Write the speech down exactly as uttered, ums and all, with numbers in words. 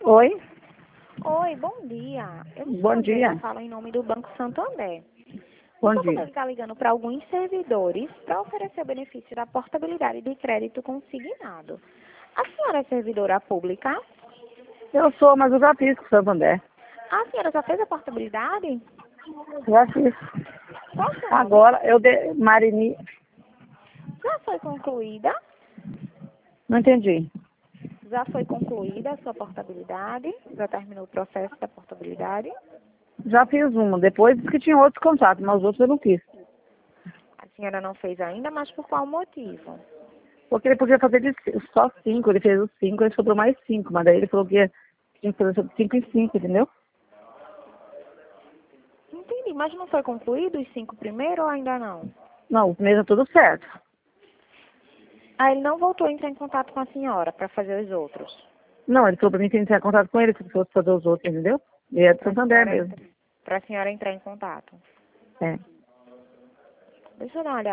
Oi, Oi, bom dia. Eu me bom chamo André, dia. eu falo em nome do Banco Santander. Bom Estou dia. podendo estar ligando para alguns servidores para oferecer o benefício da portabilidade de crédito consignado. A senhora é servidora pública? Eu sou, mas eu já fiz com o Santander. A senhora já fez a portabilidade? Já fiz. Qual o seu nome? Agora eu de... Marini. Já foi concluída? Não entendi. Já foi concluída a sua portabilidade? Já terminou o processo da portabilidade? Já fiz uma. Depois disse que tinha outros contatos, mas os outros eu não fiz. A senhora não fez ainda, mas por qual motivo? Porque ele podia fazer de ci- só cinco, ele fez os cinco, ele sobrou mais cinco, mas daí ele falou que ia- tinha que fazer sobre cinco em cinco, entendeu? Entendi, mas não foi concluído os cinco primeiro ou ainda não? Não, o mês é tudo certo. Ah, ele não voltou a entrar em contato com a senhora para fazer os outros. Não, ele falou pra mim que entrar em contato com ele se fosse fazer os outros, entendeu? E é de Para a Santander senhora, mesmo. entra- pra senhora entrar em contato. É. Deixa eu dar uma olhada.